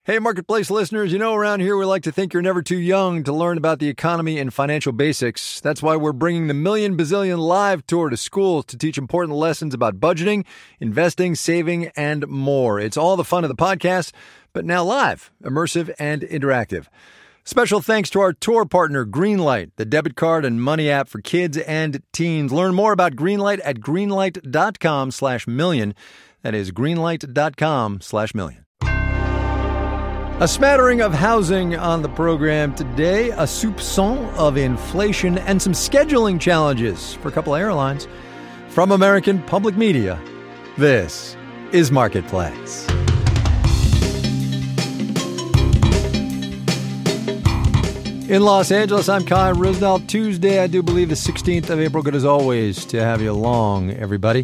Hey, Marketplace listeners, around here we like to think you're never too young to learn about the economy and financial basics. That's why we're bringing the Million Bazillion Live Tour to schools to teach important lessons about budgeting, investing, saving, and more. It's all the fun of the podcast, but now live, immersive, and interactive. Special thanks to our tour partner, Greenlight, the debit card and money app for kids and teens. Learn more about Greenlight at greenlight.com/million. That is greenlight.com/million. A smattering of housing on the program today, a soupçon of inflation, and some scheduling challenges for a couple of airlines. From American Public Media, this is Marketplace. In Los Angeles, I'm Kai Risnell. Tuesday, I do believe the 16th of April. Good as always to have you along, everybody.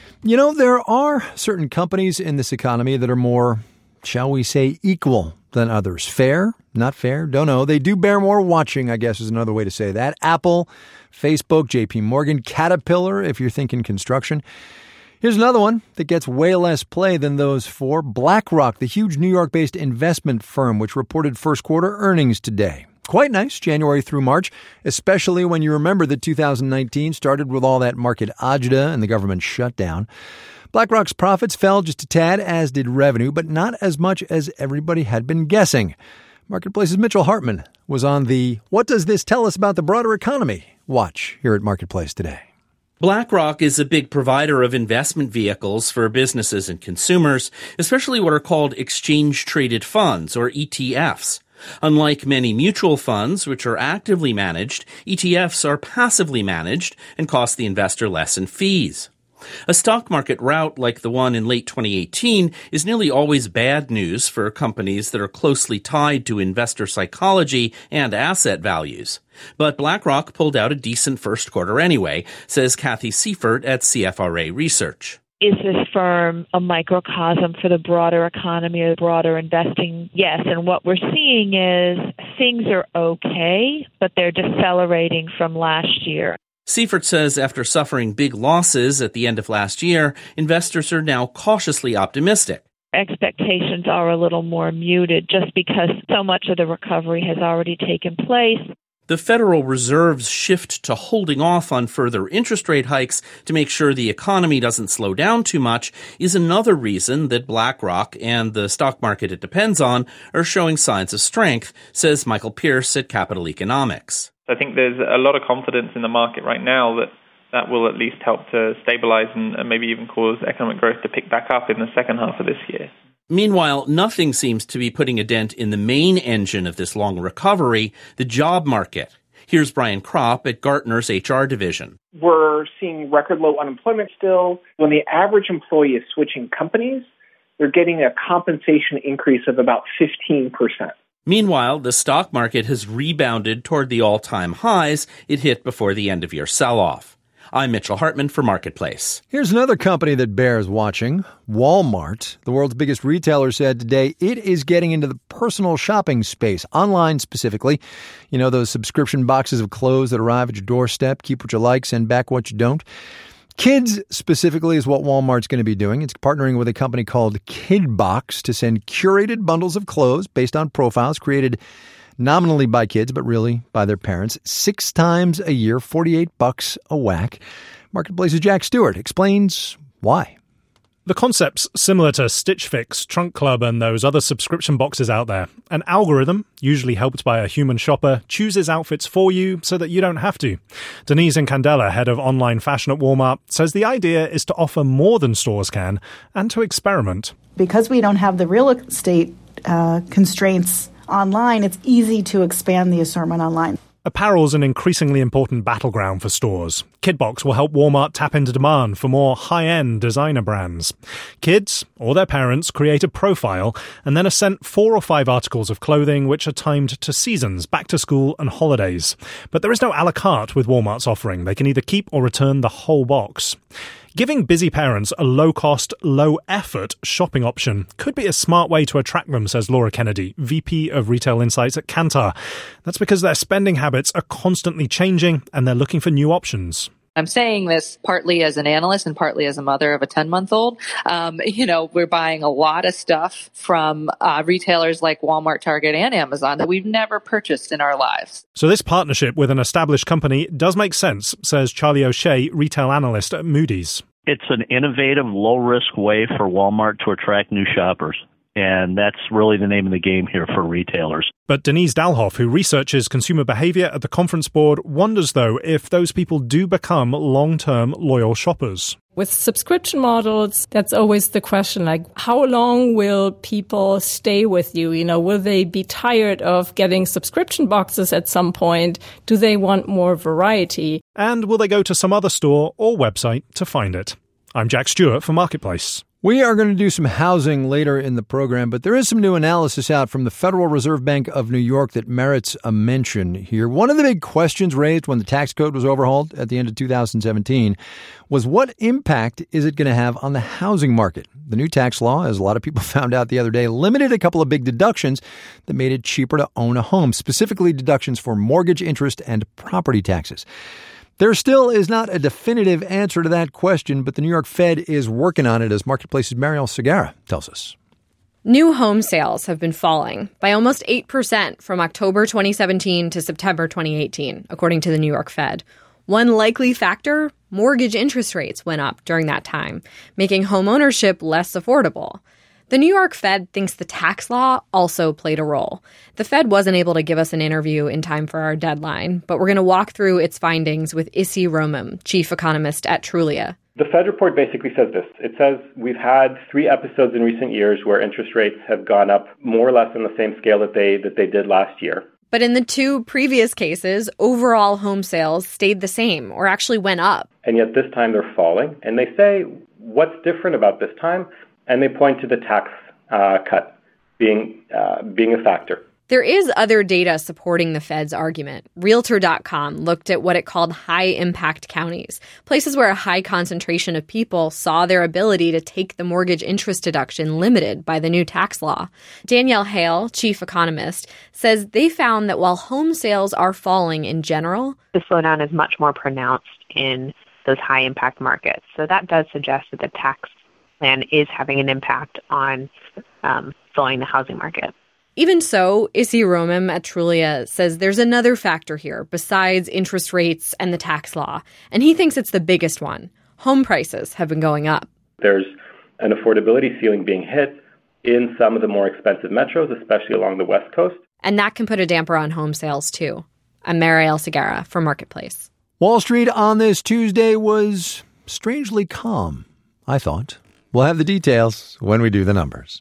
There are certain companies in this economy that are more, shall we say, equal than others. Fair? Not fair? Don't know. They do bear more watching, I guess is another way to say that. Apple, Facebook, JP Morgan, Caterpillar, if you're thinking construction. Here's another one that gets way less play than those four. BlackRock, the huge New York-based investment firm, which reported first quarter earnings today. Quite nice, January through March, especially when you remember that 2019 started with all that market agita and the government shutdown. BlackRock's profits fell just a tad, as did revenue, but not as much as everybody had been guessing. Marketplace's Mitchell Hartman was on the What Does This Tell Us About the Broader Economy? Watch here at Marketplace today. BlackRock is a big provider of investment vehicles for businesses and consumers, especially what are called exchange-traded funds, or ETFs. Unlike many mutual funds, which are actively managed, ETFs are passively managed and cost the investor less in fees. A stock market rout like the one in late 2018 is nearly always bad news for companies that are closely tied to investor psychology and asset values. But BlackRock pulled out a decent first quarter anyway, says Kathy Seifert at CFRA Research. Is this firm a microcosm for the broader economy or broader investing? Yes, and what we're seeing is things are okay, but they're decelerating from last year. Seifert says after suffering big losses at the end of last year, investors are now cautiously optimistic. Expectations are a little more muted just because so much of the recovery has already taken place. The Federal Reserve's shift to holding off on further interest rate hikes to make sure the economy doesn't slow down too much is another reason that BlackRock and the stock market it depends on are showing signs of strength, says Michael Pierce at Capital Economics. I think there's a lot of confidence in the market right now that will at least help to stabilize and maybe even cause economic growth to pick back up in the second half of this year. Meanwhile, nothing seems to be putting a dent in the main engine of this long recovery, the job market. Here's Brian Kropp at Gartner's HR division. We're seeing record low unemployment still. When the average employee is switching companies, they're getting a compensation increase of about 15%. Meanwhile, the stock market has rebounded toward the all-time highs it hit before the end-of-year sell-off. I'm Mitchell Hartman for Marketplace. Here's another company that bears watching, Walmart. The world's biggest retailer said today it is getting into the personal shopping space, online specifically. Those subscription boxes of clothes that arrive at your doorstep, keep what you like, send back what you don't. Kids specifically is what Walmart's going to be doing. It's partnering with a company called Kidbox to send curated bundles of clothes based on profiles created nominally by kids, but really by their parents, 6 times a year, $48 a whack. Marketplace's Jack Stewart explains why. The concept's similar to Stitch Fix, Trunk Club, and those other subscription boxes out there. An algorithm, usually helped by a human shopper, chooses outfits for you so that you don't have to. Denise Incandela, head of online fashion at Walmart, says the idea is to offer more than stores can and to experiment. Because we don't have the real estate constraints online, it's easy to expand the assortment online. Apparel's an increasingly important battleground for stores. Kidbox will help Walmart tap into demand for more high-end designer brands. Kids, or their parents, create a profile and then are sent 4 or 5 articles of clothing which are timed to seasons, back to school and holidays. But there is no a la carte with Walmart's offering. They can either keep or return the whole box. Giving busy parents a low-cost, low-effort shopping option could be a smart way to attract them, says Laura Kennedy, VP of Retail Insights at Kantar. That's because their spending habits are constantly changing and they're looking for new options. I'm saying this partly as an analyst and partly as a mother of a 10-month-old. We're buying a lot of stuff from retailers like Walmart, Target, and Amazon that we've never purchased in our lives. So this partnership with an established company does make sense, says Charlie O'Shea, retail analyst at Moody's. It's an innovative, low-risk way for Walmart to attract new shoppers. And that's really the name of the game here for retailers. But Denise Dalhoff, who researches consumer behavior at the Conference Board, wonders, though, if those people do become long-term loyal shoppers. With subscription models, that's always the question, like, how long will people stay with you? Will they be tired of getting subscription boxes at some point? Do they want more variety? And will they go to some other store or website to find it? I'm Jack Stewart for Marketplace. We are going to do some housing later in the program, but there is some new analysis out from the Federal Reserve Bank of New York that merits a mention here. One of the big questions raised when the tax code was overhauled at the end of 2017 was, what impact is it going to have on the housing market? The new tax law, as a lot of people found out the other day, limited a couple of big deductions that made it cheaper to own a home, specifically deductions for mortgage interest and property taxes. There still is not a definitive answer to that question, but the New York Fed is working on it, as Marketplace's Marielle Segarra tells us. New home sales have been falling by almost 8% from October 2017 to September 2018, according to the New York Fed. One likely factor, mortgage interest rates went up during that time, making home ownership less affordable. The New York Fed thinks the tax law also played a role. The Fed wasn't able to give us an interview in time for our deadline, but we're going to walk through its findings with Issi Romem, chief economist at Trulia. The Fed report basically says this. It says we've had 3 episodes in recent years where interest rates have gone up more or less on the same scale that they did last year. But in the 2 previous cases, overall home sales stayed the same or actually went up. And yet this time they're falling. And they say, what's different about this time? And they point to the tax cut being a factor. There is other data supporting the Fed's argument. Realtor.com looked at what it called high-impact counties, places where a high concentration of people saw their ability to take the mortgage interest deduction limited by the new tax law. Danielle Hale, chief economist, says they found that while home sales are falling in general, the slowdown is much more pronounced in those high-impact markets. So that does suggest that the tax plan is having an impact on slowing the housing market. Even so, Issi Romem at Trulia says there's another factor here besides interest rates and the tax law, and he thinks it's the biggest one. Home prices have been going up. There's an affordability ceiling being hit in some of the more expensive metros, especially along the West Coast. And that can put a damper on home sales, too. I'm Marielle Segarra for Marketplace. Wall Street on this Tuesday was strangely calm, I thought. We'll have the details when we do the numbers.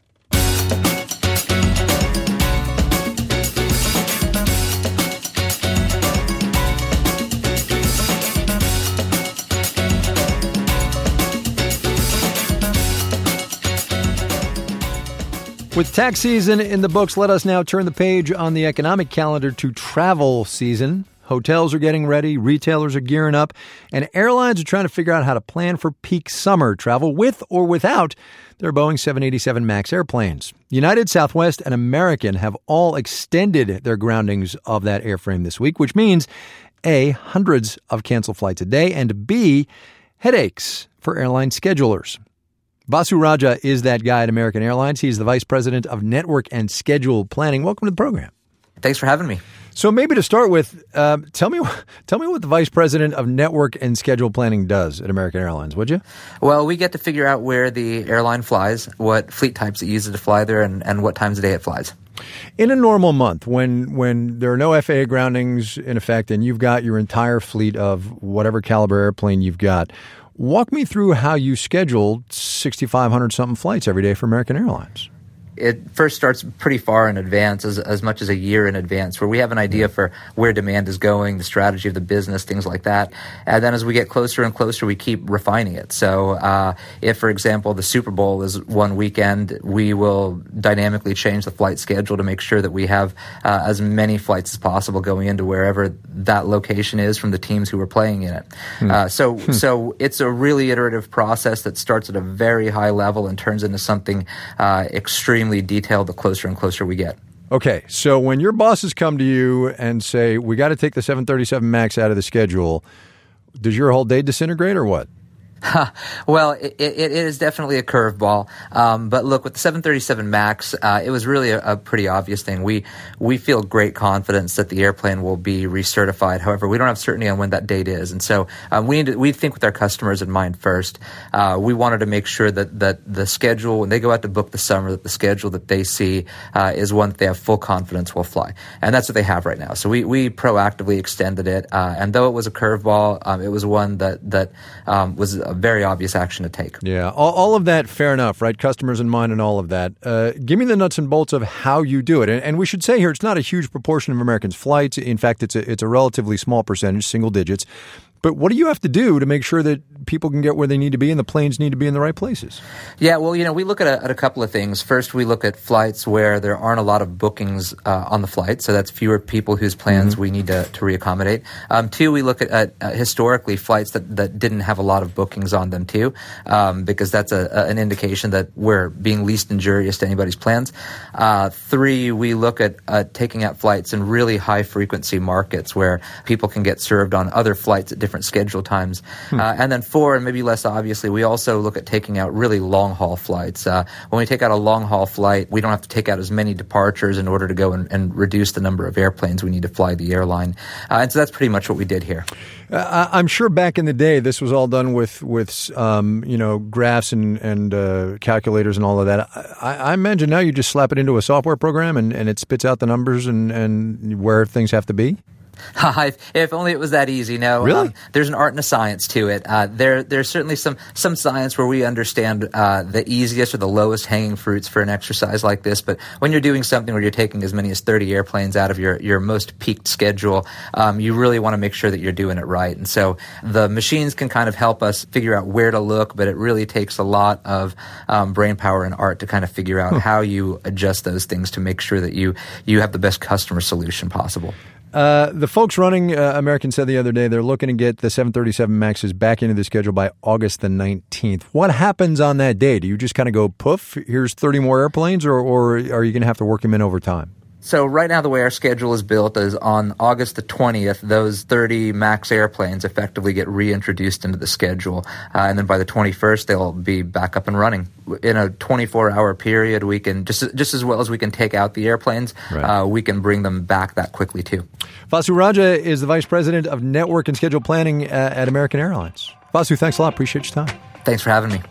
With tax season in the books, let us now turn the page on the economic calendar to travel season. Hotels are getting ready, retailers are gearing up, and airlines are trying to figure out how to plan for peak summer travel with or without their Boeing 787 MAX airplanes. United, Southwest, and American have all extended their groundings of that airframe this week, which means A, hundreds of canceled flights a day, and B, headaches for airline schedulers. Vasu Raja is that guy at American Airlines. He's the vice president of network and schedule planning. Welcome to the program. Thanks for having me. So maybe to start with, tell me what the vice president of network and schedule planning does at American Airlines, would you? Well, we get to figure out where the airline flies, what fleet types it uses to fly there, and what times of day it flies. In a normal month, when there are no FAA groundings in effect and you've got your entire fleet of whatever caliber airplane you've got, walk me through how you schedule 6,500-something flights every day for American Airlines. It first starts pretty far in advance, as much as a year in advance, where we have an idea for where demand is going, the strategy of the business, things like that. And then as we get closer and closer, we keep refining it. So if, for example, the Super Bowl is one weekend, we will dynamically change the flight schedule to make sure that we have as many flights as possible going into wherever that location is from the teams who are playing in it. So it's a really iterative process that starts at a very high level and turns into something extremely detailed the closer and closer we get. Okay, so when your bosses come to you and say, we got to take the 737 MAX out of the schedule, Does your whole day disintegrate or what? Well, it is definitely a curveball. But look, with the 737 MAX, it was really a pretty obvious thing. We feel great confidence that the airplane will be recertified. However, we don't have certainty on when that date is. And so we think with our customers in mind first. We wanted to make sure that the schedule, when they go out to book the summer, that the schedule that they see is one that they have full confidence will fly. And that's what they have right now. So we proactively extended it. And though it was a curveball, it was one that was a very obvious action to take. Yeah, all of that, fair enough, right? Customers in mind and all of that. Give me the nuts and bolts of how you do it. And we should say here, it's not a huge proportion of Americans' flights. In fact, it's a relatively small percentage, single digits. But what do you have to do to make sure that people can get where they need to be and the planes need to be in the right places? Yeah, well, we look at a couple of things. First, we look at flights where there aren't a lot of bookings on the flight, so that's fewer people whose plans we need to reaccommodate. Two, we look at historically flights that didn't have a lot of bookings on them too, because that's an indication that we're being least injurious to anybody's plans. Three, we look at taking out flights in really high-frequency markets where people can get served on other flights at different schedule times. And then four, and maybe less obviously, we also look at taking out really long-haul flights. When we take out a long-haul flight, we don't have to take out as many departures in order to go and reduce the number of airplanes we need to fly the airline. And so that's pretty much what we did here. I'm sure back in the day, this was all done with graphs and calculators and all of that. I imagine now you just slap it into a software program and it spits out the numbers and where things have to be? If only it was that easy. No, really? There's an art and a science to it. There's certainly some science where we understand the easiest or the lowest hanging fruits for an exercise like this. But when you're doing something where you're taking as many as 30 airplanes out of your most peaked schedule, you really want to make sure that you're doing it right. And so the machines can kind of help us figure out where to look, but it really takes a lot of brain power and art to kind of figure out how you adjust those things to make sure that you have the best customer solution possible. The folks running American said the other day they're looking to get the 737 MAXs back into the schedule by August the 19th. What happens on that day? Do you just kind of go, poof, here's 30 more airplanes, or are you going to have to work them in over time? So right now the way our schedule is built is on August the 20th, those 30 MAX airplanes effectively get reintroduced into the schedule. And then by the 21st, they'll be back up and running. In a 24-hour period, we can, just as well as we can take out the airplanes, right, we can bring them back that quickly too. Vasu Raja is the Vice President of Network and Schedule Planning at American Airlines. Vasu, thanks a lot. Appreciate your time. Thanks for having me.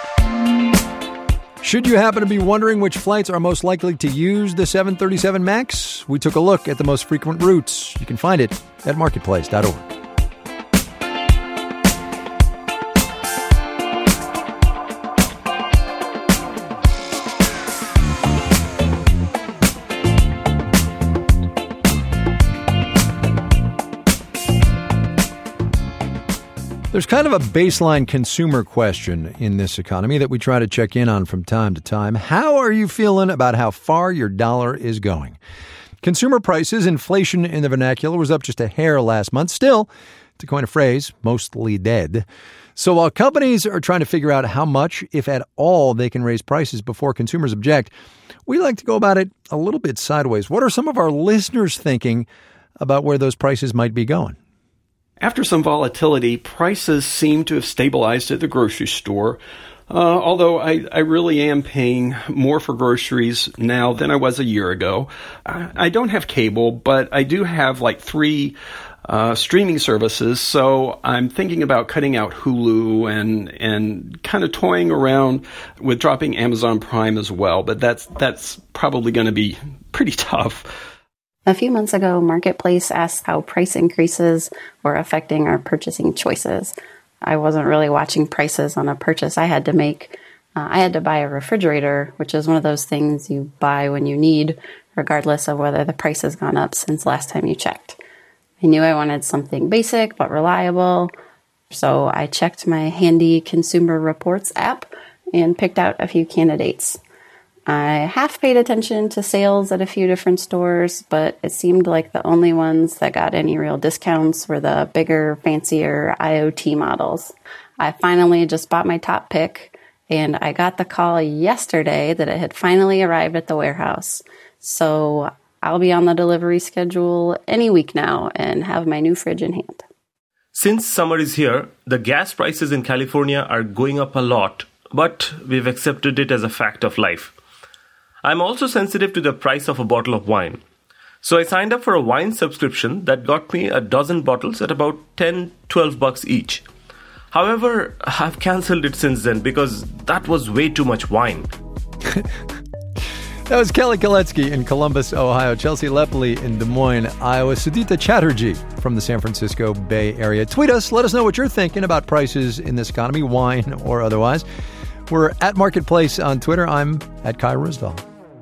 Should you happen to be wondering which flights are most likely to use the 737 MAX, we took a look at the most frequent routes. You can find it at marketplace.org. There's kind of a baseline consumer question in this economy that we try to check in on from time to time. How are you feeling about how far your dollar is going? Consumer prices, inflation in the vernacular, was up just a hair last month. Still, to coin a phrase, mostly dead. So while companies are trying to figure out how much, if at all, they can raise prices before consumers object, we like to go about it a little bit sideways. What are some of our listeners thinking about where those prices might be going? After some volatility, prices seem to have stabilized at the grocery store, although I really am paying more for groceries now than I was a year ago. I don't have cable, but I do have like 3 streaming services, so I'm thinking about cutting out Hulu and kind of toying around with dropping Amazon Prime as well, but that's probably going to be pretty tough. A few months ago, Marketplace asked how price increases were affecting our purchasing choices. I wasn't really watching prices on a purchase I had to make. I had to buy a refrigerator, which is one of those things you buy when you need, regardless of whether the price has gone up since last time you checked. I knew I wanted something basic but reliable, so I checked my handy Consumer Reports app and picked out a few candidates. I half paid attention to sales at a few different stores, but it seemed like the only ones that got any real discounts were the bigger, fancier IoT models. I finally just bought my top pick, and I got the call yesterday that it had finally arrived at the warehouse. So I'll be on the delivery schedule any week now and have my new fridge in hand. Since summer is here, the gas prices in California are going up a lot, but we've accepted it as a fact of life. I'm also sensitive to the price of a bottle of wine. So I signed up for a wine subscription that got me a dozen bottles at about $10-12 each. However, I've cancelled it since then because that was way too much wine. That was Kelly Koletsky in Columbus, Ohio, Chelsea Lepley in Des Moines, Iowa, Sudhita Chatterjee from the San Francisco Bay Area. Tweet us. Let us know what you're thinking about prices in this economy, wine or otherwise. We're at Marketplace on Twitter. I'm at Kai Ryssdal.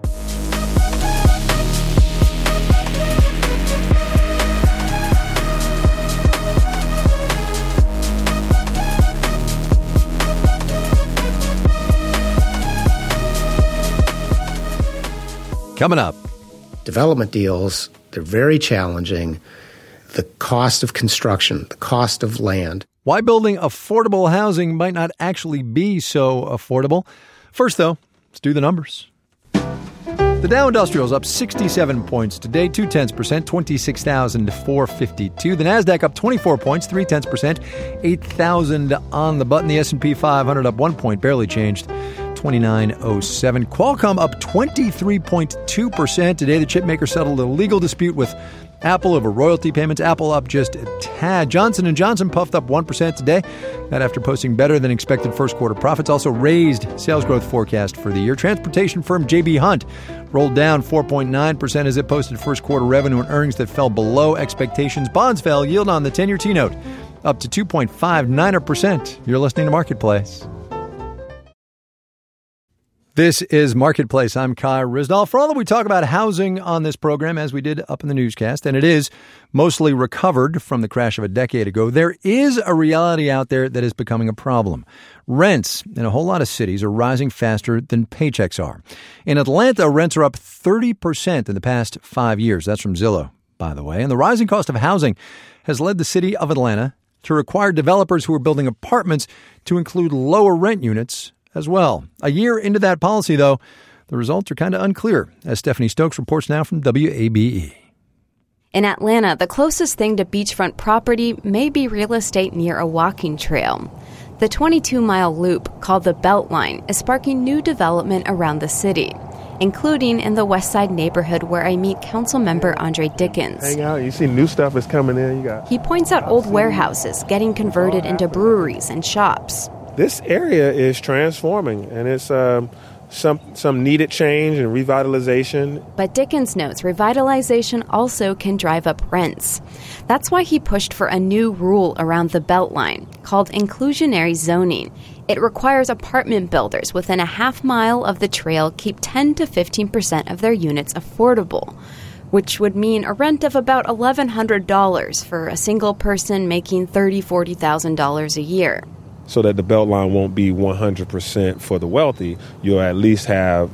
Coming up. Development deals, they're very challenging. The cost of construction, the cost of land. Why building affordable housing might not actually be so affordable. First, though, let's do the numbers. The Dow Industrial is up 67 points today, 0.2%, 26,452. The Nasdaq up 24 points, 0.3%, 8,000 on the button. The S&P 500 up 1 point, barely changed, 2907. Qualcomm up 23.2%. Today, the chipmaker settled a legal dispute with Apple over royalty payments. Apple up just a tad. Johnson & Johnson puffed up 1% today. That after posting better than expected first quarter profits. Also raised sales growth forecast for the year. Transportation firm J.B. Hunt rolled down 4.9% as it posted first quarter revenue and earnings that fell below expectations. Bonds fell. Yield on the 10-year T-note up to 2.59%. You're listening to Marketplace. This is Marketplace. I'm Kai Ryssdal. For all that we talk about housing on this program, as we did up in the newscast, and it is mostly recovered from the crash of a decade ago, there is a reality out there that is becoming a problem. Rents in a whole lot of cities are rising faster than paychecks are. In Atlanta, rents are up 30% in the past 5 years. That's from Zillow, by the way. And the rising cost of housing has led the city of Atlanta to require developers who are building apartments to include lower rent units as well. A year into that policy, though, the results are kind of unclear, as Stephanie Stokes reports now from WABE. In Atlanta, the closest thing to beachfront property may be real estate near a walking trail. The 22-mile loop, called the Beltline, is sparking new development around the city, including in the West Side neighborhood where I meet Councilmember Andre Dickens. Hang out, you see new stuff is coming in. He points out old warehouses getting converted into breweries and shops. This area is transforming, and it's some needed change and revitalization. But Dickens notes revitalization also can drive up rents. That's why he pushed for a new rule around the Beltline called inclusionary zoning. It requires apartment builders within a half mile of the trail keep 10 to 15% of their units affordable, which would mean a rent of about $1,100 for a single person making $30,000, $40,000 a year. So that the Beltline won't be 100% for the wealthy, you'll at least have,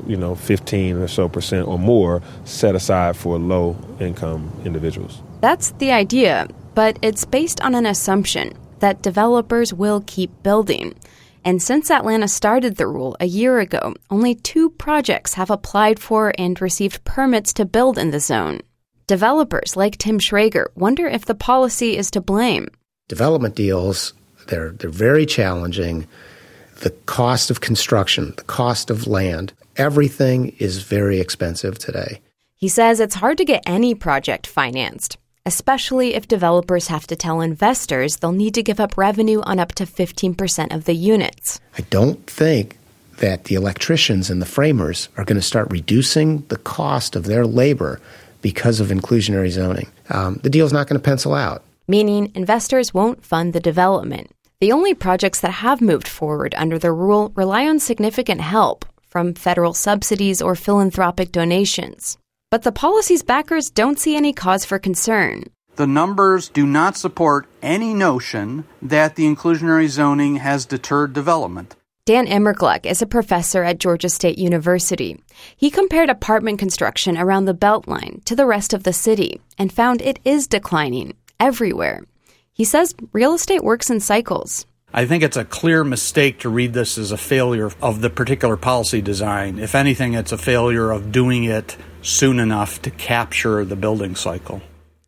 15 or so percent or more set aside for low-income individuals. That's the idea, but it's based on an assumption that developers will keep building. And since Atlanta started the rule a year ago, only 2 projects have applied for and received permits to build in the zone. Developers like Tim Schrager wonder if the policy is to blame. Development deals, they're very challenging. The cost of construction, the cost of land, everything is very expensive today. He says it's hard to get any project financed, especially if developers have to tell investors they'll need to give up revenue on up to 15% of the units. I don't think that the electricians and the framers are going to start reducing the cost of their labor because of inclusionary zoning. The deal's not going to pencil out. Meaning investors won't fund the development. The only projects that have moved forward under the rule rely on significant help from federal subsidies or philanthropic donations. But the policy's backers don't see any cause for concern. The numbers do not support any notion that the inclusionary zoning has deterred development. Dan Immergluck is a professor at Georgia State University. He compared apartment construction around the Beltline to the rest of the city and found it is declining everywhere. He says real estate works in cycles. I think it's a clear mistake to read this as a failure of the particular policy design. If anything, it's a failure of doing it soon enough to capture the building cycle.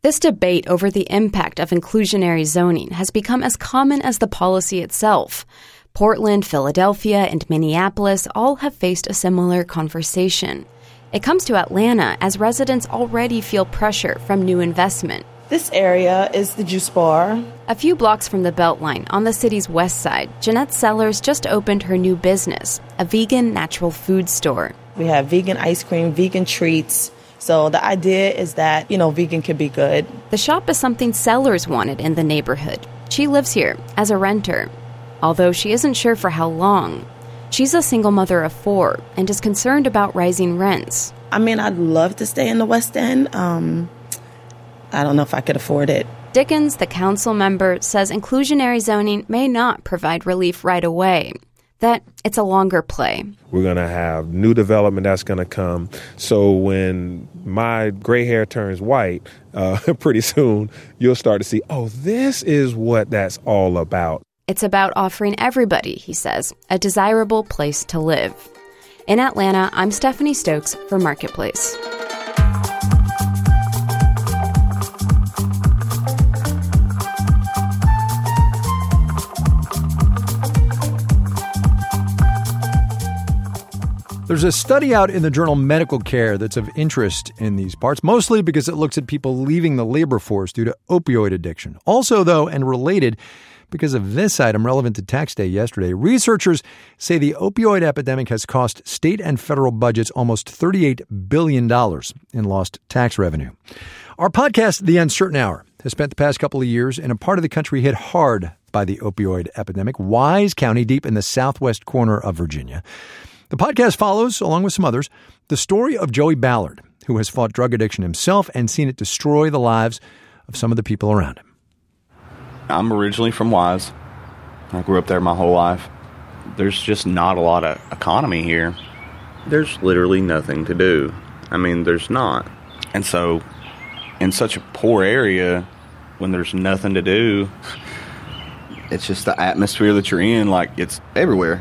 This debate over the impact of inclusionary zoning has become as common as the policy itself. Portland, Philadelphia, and Minneapolis all have faced a similar conversation. It comes to Atlanta as residents already feel pressure from new investment. This area is the Juice Bar. A few blocks from the Beltline, on the city's west side, Jeanette Sellers just opened her new business, a vegan natural food store. We have vegan ice cream, vegan treats. So the idea is that, vegan could be good. The shop is something Sellers wanted in the neighborhood. She lives here as a renter, although she isn't sure for how long. She's a single mother of 4 and is concerned about rising rents. I'd love to stay in the West End. I don't know if I could afford it. Dickens, the council member, says inclusionary zoning may not provide relief right away, that it's a longer play. We're going to have new development that's going to come. So when my gray hair turns white, pretty soon you'll start to see, this is what that's all about. It's about offering everybody, he says, a desirable place to live. In Atlanta, I'm Stephanie Stokes for Marketplace. There's a study out in the journal Medical Care that's of interest in these parts, mostly because it looks at people leaving the labor force due to opioid addiction. Also, though, and related, because of this item relevant to tax day yesterday, researchers say the opioid epidemic has cost state and federal budgets almost $38 billion in lost tax revenue. Our podcast, The Uncertain Hour, has spent the past couple of years in a part of the country hit hard by the opioid epidemic, Wise County, deep in the southwest corner of Virginia. The podcast follows, along with some others, the story of Joey Ballard, who has fought drug addiction himself and seen it destroy the lives of some of the people around him. I'm originally from Wise. I grew up there my whole life. There's just not a lot of economy here. There's literally nothing to do. There's not. And so, in such a poor area, when there's nothing to do, it's just the atmosphere that you're in, it's everywhere.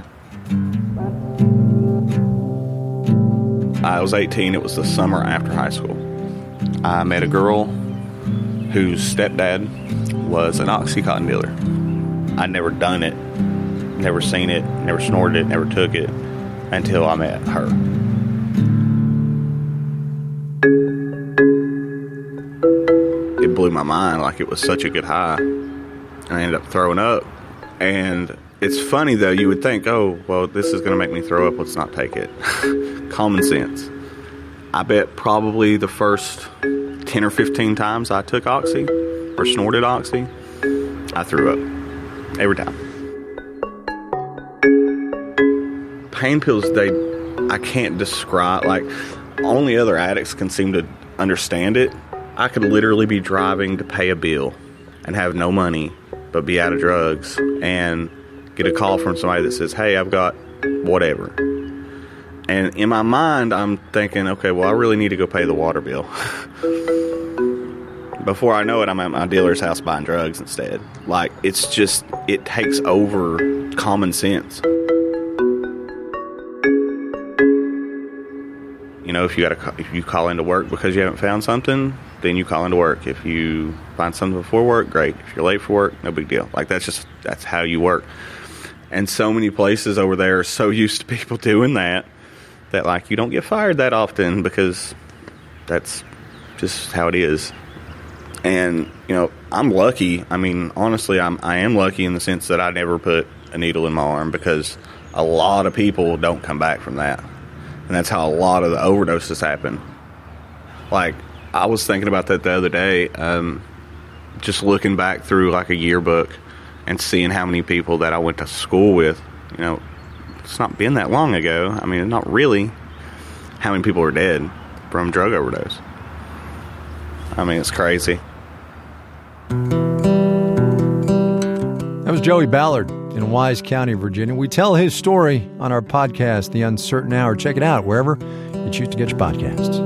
I was 18. It was the summer after high school. I met a girl whose stepdad was an Oxycontin dealer. I'd never done it, never seen it, never snorted it, never took it until I met her. It blew my mind. It was such a good high. I ended up throwing up. And it's funny, though. You would think, this is going to make me throw up. Let's not take it. Common sense. I bet probably the first 10 or 15 times I took Oxy or snorted Oxy, I threw up. Every time. Pain pills, I can't describe. Only other addicts can seem to understand it. I could literally be driving to pay a bill and have no money, but be out of drugs, and get a call from somebody that says, hey, I've got whatever. And in my mind, I'm thinking, okay, well, I really need to go pay the water bill. Before I know it, I'm at my dealer's house buying drugs instead. It's just, it takes over common sense. If you call into work because you haven't found something, then you call into work. If you find something before work, great. If you're late for work, no big deal. That's how you work. And so many places over there are so used to people doing that you don't get fired that often because that's just how it is. And, I'm lucky. Honestly, I am lucky in the sense that I never put a needle in my arm, because a lot of people don't come back from that. And that's how a lot of the overdoses happen. I was thinking about that the other day, just looking back through a yearbook and seeing how many people that I went to school with. It's not been that long ago. Not really. How many people are dead from drug overdose? It's crazy. That was Joey Ballard in Wise County, Virginia. We tell his story on our podcast, The Uncertain Hour. Check it out wherever you choose to get your podcasts.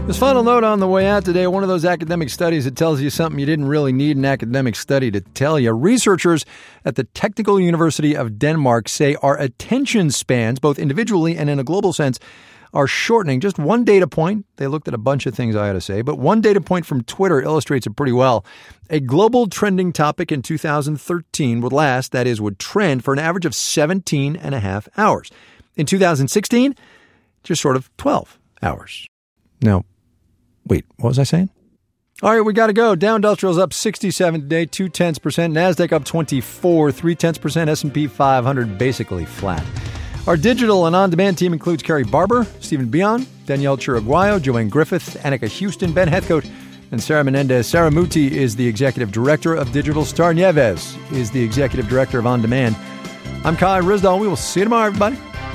This final note on the way out today, one of those academic studies that tells you something you didn't really need an academic study to tell you. Researchers at the Technical University of Denmark say our attention spans, both individually and in a global sense, are shortening. Just one data point. They looked at a bunch of things I had to say, but one data point from Twitter illustrates it pretty well. A global trending topic in 2013 would trend for an average of 17 and a half hours. In 2016, just sort of 12 hours. Now, wait, what was I saying? All right, we got to go. Dow Industrial's up 67 today, 0.2%. NASDAQ up 24, 0.3%. S&P 500 basically flat. Our digital and on-demand team includes Carrie Barber, Stephen Bion, Danielle Chiriguayo, Joanne Griffith, Annika Houston, Ben Heathcote, and Sarah Menendez. Sarah Muti is the Executive Director of Digital. Star Nieves is the Executive Director of On Demand. I'm Kai Ryssdal. We will see you tomorrow, everybody.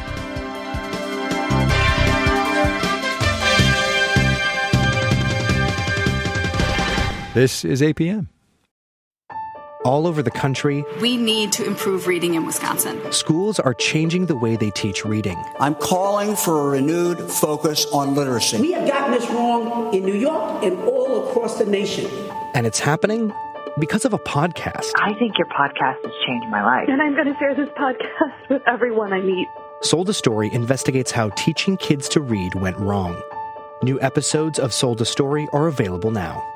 This is APM. All over the country, we need to improve reading in Wisconsin. Schools are changing the way they teach reading. I'm calling for a renewed focus on literacy. We have gotten this wrong in New York and all across the nation. And it's happening because of a podcast. I think your podcast has changed my life. And I'm going to share this podcast with everyone I meet. Sold a Story investigates how teaching kids to read went wrong. New episodes of Sold a Story are available now.